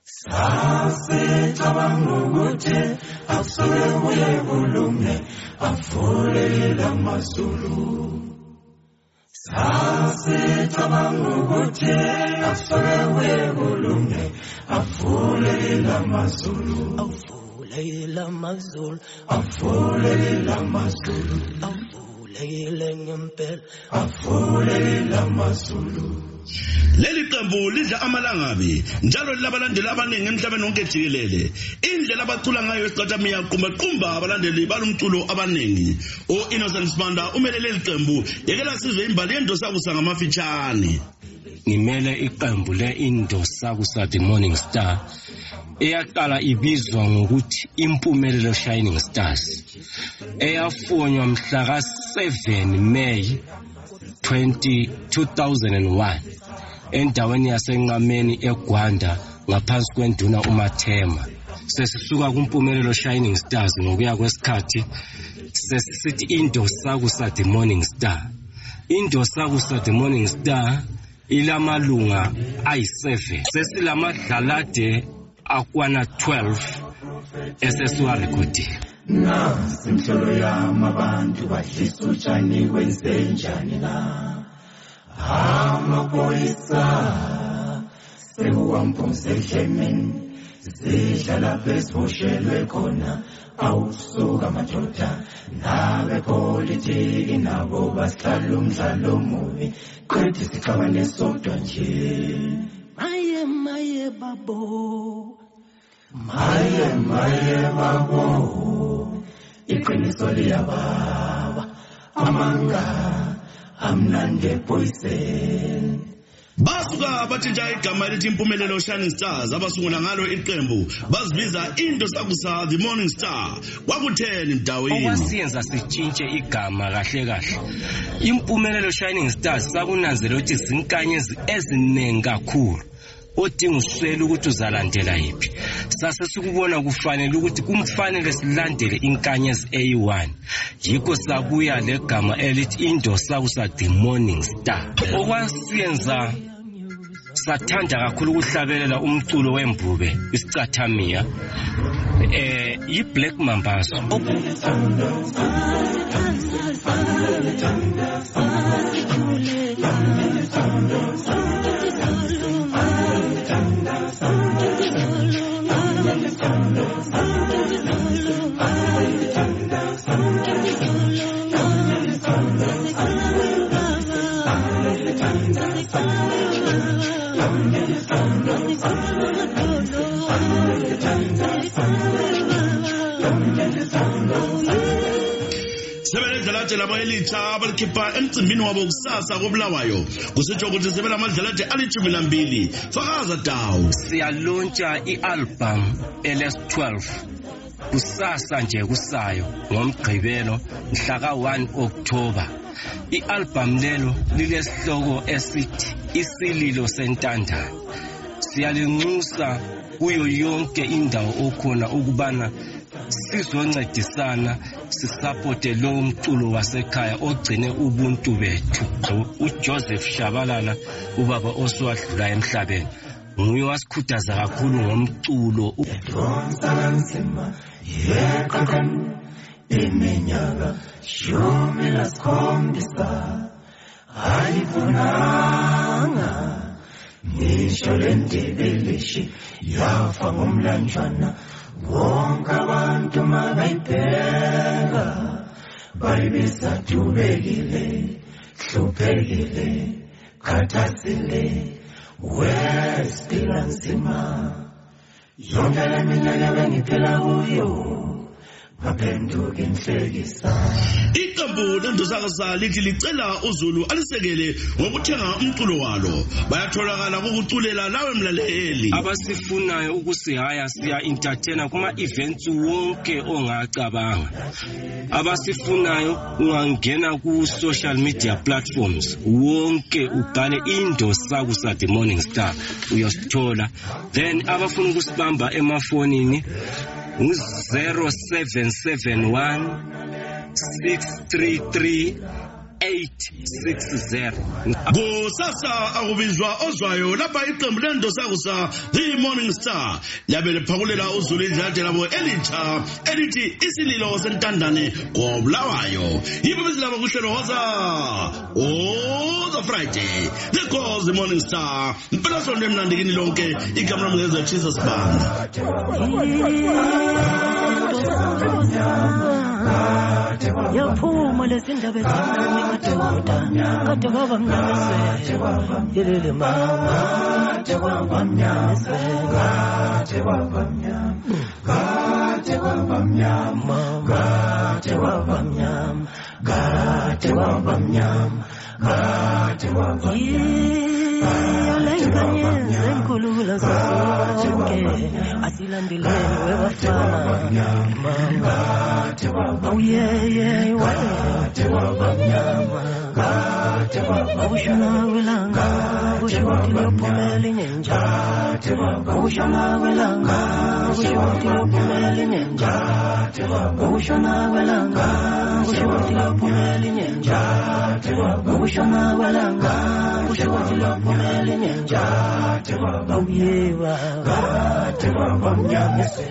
Sasicabanga ukuthi akusuke kuye kulunge afulele amazulu. Sasicabanga ukuthi akusuke kuye kulunge afulele amazulu. Afulele amazulu. Afulele amazulu. Afulele ngempela. Afulele amazulu. Leli qembu lidla amalangabi njalo lilabalandeli abaningi emhlabeni wonke jikelele. Indlela abacula ngayo esiqathami yaqumaqumba abalandeli balumculo abaningi. Innocent Sibanda umele leli qembu yekela sizwe imbali yendosakusa ngamafitshane. Ngimele iqembu le-Indosakusa The Morning Star eyaqala ibizwa ngokuthi Impumelelo Shining Stars, eyafonywa mhla ka-7 May 2001 endaweni yaseNqameni eGwanda ngaphansi kwenduna uMathema. Sesisuka kuMpumelelo Shining Stars ngokuya kwesikhathi sesithi Indosakusa The Morning Star. Indosakusa The Morning Star ilamalunga ayi-7, sesilamadlalade akwana 12 esesiwarekhodi. Nasinhlolo yamabantu bahlisa utshani kwenzenjani na amaphoyisa sekuwampumse ehlemeni zidlala beziboshelwe khona awusuka madoda nabepolitiki nabo basihlala umdlalo omubi qeda isixabane sodwa nje. Maye babo, maye babo, iqiniso liyababa amanga amnande poison. Basuka bathinta igama elithi Impumelelo Shining Stars abasungula ngalo iqembu bazibiza Indosakusa The Morning Star. Kwakutheni mdawini okwasiyenza sitshintshe igama kahle Impumelelo Shining Stars sakunanzela ukuthi zinkanyezi eziningi kakhulu odinga uswele ukuthi uzalandela yiphi. Sase sikubona kufanele ukuthi kumfanele silandele inkanyezi eyi1, yikho sabuya legama elithi Indosakusa The Morning Star. Okwasiyenza sathanda kakhulu ukuhlabelela umculo wembube isicathamiya yi-Black Mambazo. Sebelendlelade labayelitha abalikhipha emcimbini wabo kusasa koBulawayo kusitsho ukuthi sebelamadlelade ali12. Fakaza Dawu. Siyalontsha i-album LS12 kusasa nje kusayo ngomgqibelo mhla ka-1 October. I-album lelo lilesihloko esithi Isililo Sentandane. Siyalinxusa kuyo yonke indawo okhona ukubana sizoncedisana sisapote lo mculo wasekhaya ogcine ubuntu bethu. uJoseph Shabalala ubaba oswadlula emhlabeni nguye wasikhuthaza kakhulu ngomculo. Iminyaka 17 ayivunanga ngisho lendibelishi yafa ngomlanjana wonke abantu mabayibheka bayibisatubekile hluphekile khathazile wesiphila nzima yonke le minyaka bengiphila kuyo baphenduka inhlekisa. Iqembu leNdosakusa lithi licela uZulu alisekele ngokuthenga umculo walo. Bayatholakala ukuculela lawe mlaleli. Abasifunayo ukusihaya siya entertainer kuma events wonke ongacabanga. Abasifunayo ungangena ku social media platforms wonke ubhale Indosakusa The Morning Star uyosithola. Then abafuna ukusibamba emafonini 0771 633 860. Kusasa akubizwa ozwayo lapha iqembu lendosakusa The Morning Star labele phakulela uzulu idlade labo elitsha elithi isililo sentandane koBulawayo. Yibo bezilabo kuhlelo hoza the Friday the cause The Morning Star impela sonto emnandi kini lonke igama lami ngeze Jesus Banda. Yaphuma lezindaba ezincane madoda kade kwaba mnyamese yelele mama kade kwaba mnyamese kade kwaba mnyama kade kwaba mnyama kade kwaba mnyama kade kwaba mnyama kade kwaba alenganye zenkulula zonke asilandeleni webafana mama awuyeye wale awushana welanga awushoti lophumela inyenja awushana welanga awushoti lophumela inyenja awushana welanga awushoti lophumela inyenja awushana welanga awushoti lophumela inyenja awuyewa bamnyamese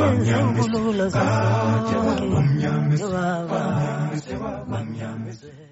Bamnyamese